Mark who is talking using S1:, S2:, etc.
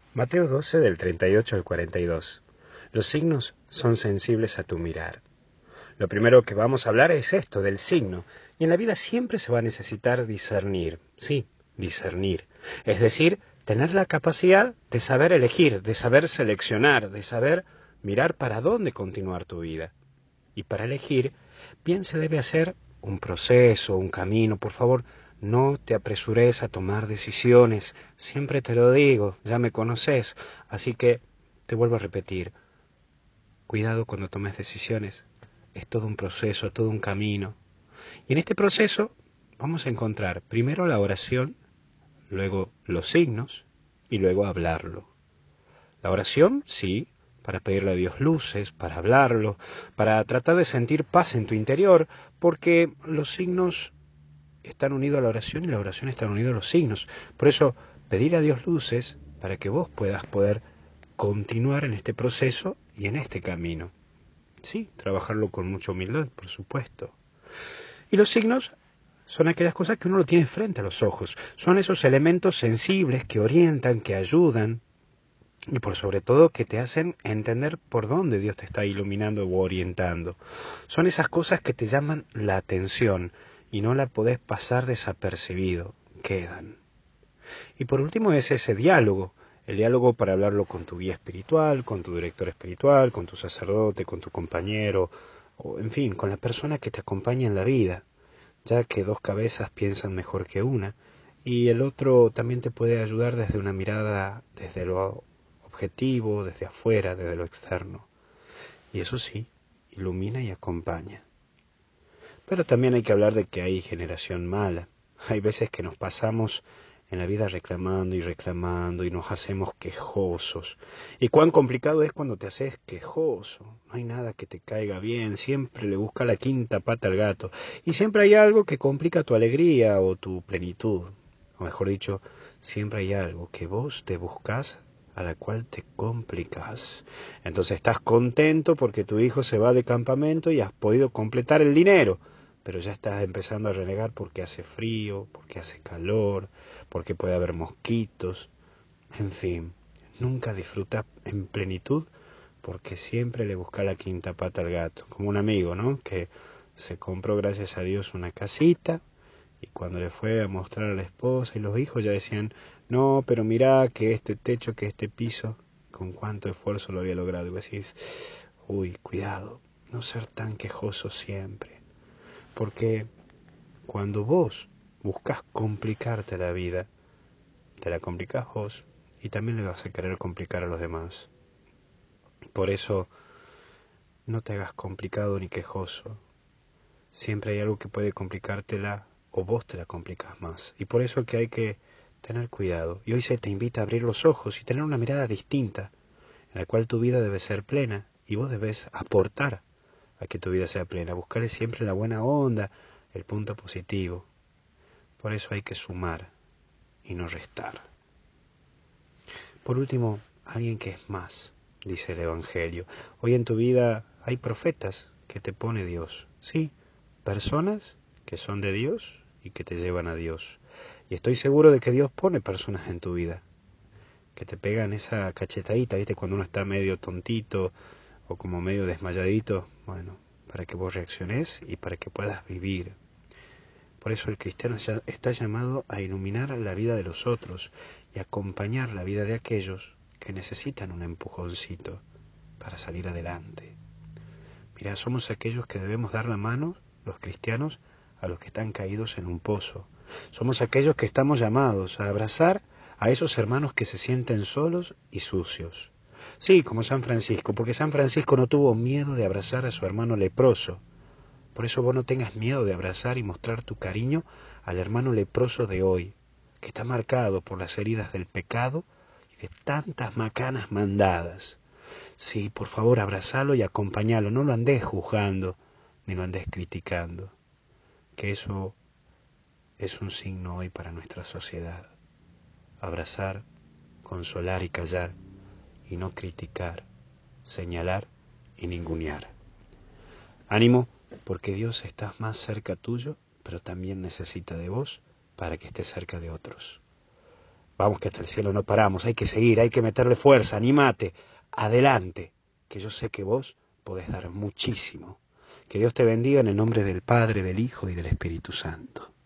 S1: Mateo 12 del 38 al 42. Los signos son sensibles a tu mirar. Lo primero que vamos a hablar es esto, del signo. Y en la vida siempre se va a necesitar discernir. Sí, discernir. Es decir, tener la capacidad de saber elegir, de saber seleccionar, de saber mirar para dónde continuar tu vida. Y para elegir, bien se debe hacer un proceso, un camino. Por favor, no te apresures a tomar decisiones. Siempre te lo digo, ya me conoces. Así que te vuelvo a repetir, cuidado cuando tomes decisiones. Es todo un proceso, todo un camino. Y en este proceso vamos a encontrar primero la oración, luego los signos y luego hablarlo. La oración, sí, para pedirle a Dios luces, para hablarlo, para tratar de sentir paz en tu interior, porque los signos están unidos a la oración y la oración está unida a los signos. Por eso, pedir a Dios luces para que vos puedas poder continuar en este proceso y en este camino. Sí, trabajarlo con mucha humildad, por supuesto. Y los signos son aquellas cosas que uno lo tiene frente a los ojos. Son esos elementos sensibles que orientan, que ayudan y por sobre todo que te hacen entender por dónde Dios te está iluminando o orientando. Son esas cosas que te llaman la atención y no la podés pasar desapercibido, quedan. Y por último es ese diálogo, el diálogo para hablarlo con tu guía espiritual, con tu director espiritual, con tu sacerdote, con tu compañero, o en fin, con la persona que te acompaña en la vida, ya que dos cabezas piensan mejor que una, y el otro también te puede ayudar desde una mirada, desde lo objetivo, desde afuera, desde lo externo. Y eso sí, ilumina y acompaña. Pero también hay que hablar de que hay generación mala. Hay veces que nos pasamos en la vida reclamando y nos hacemos quejosos. Y cuán complicado es cuando te haces quejoso. No hay nada que te caiga bien, siempre le busca la quinta pata al gato. Y siempre hay algo que complica tu alegría o tu plenitud. O mejor dicho, siempre hay algo que vos te buscás a la cual te complicás. Entonces estás contento porque tu hijo se va de campamento y has podido completar el dinero, pero ya estás empezando a renegar porque hace frío, porque hace calor, porque puede haber mosquitos, en fin, nunca disfrutas en plenitud porque siempre le busca la quinta pata al gato, como un amigo, ¿no? Que se compró, gracias a Dios, una casita y cuando le fue a mostrar a la esposa y los hijos ya decían, no, pero mirá que este techo, que este piso, con cuánto esfuerzo lo había logrado. Y vos decís, uy, cuidado, no ser tan quejoso siempre, porque cuando vos buscas complicarte la vida, te la complicás vos y también le vas a querer complicar a los demás. Por eso, no te hagas complicado ni quejoso. Siempre hay algo que puede complicártela o vos te la complicas más. Y por eso que hay que tener cuidado. Y hoy se te invita a abrir los ojos y tener una mirada distinta, en la cual tu vida debe ser plena y vos debes aportar a que tu vida sea plena. Buscarle siempre la buena onda, el punto positivo. Por eso hay que sumar y no restar. Por último, alguien que es más, dice el Evangelio. Hoy en tu vida hay profetas que te pone Dios. Sí, personas que son de Dios y que te llevan a Dios. Y estoy seguro de que Dios pone personas en tu vida que te pegan esa cachetadita, ¿viste? Cuando uno está medio tontito o como medio desmayadito, bueno, para que vos reacciones y para que puedas vivir. Por eso el cristiano está llamado a iluminar la vida de los otros y acompañar la vida de aquellos que necesitan un empujoncito para salir adelante. Mira, somos aquellos que debemos dar la mano, los cristianos, a los que están caídos en un pozo. Somos aquellos que estamos llamados a abrazar a esos hermanos que se sienten solos y sucios. Sí, como San Francisco, porque San Francisco no tuvo miedo de abrazar a su hermano leproso. Por eso vos no tengas miedo de abrazar y mostrar tu cariño al hermano leproso de hoy, que está marcado por las heridas del pecado y de tantas macanas mandadas. Sí, por favor, abrazalo y acompañalo, no lo andes juzgando, ni lo andes criticando, que eso es un signo hoy para nuestra sociedad. Abrazar, consolar y callar, y no criticar, señalar y ningunear. Ánimo, porque Dios está más cerca tuyo, pero también necesita de vos para que estés cerca de otros. Vamos que hasta el cielo no paramos, hay que seguir, hay que meterle fuerza, animate, adelante, que yo sé que vos podés dar muchísimo. Que Dios te bendiga en el nombre del Padre, del Hijo y del Espíritu Santo.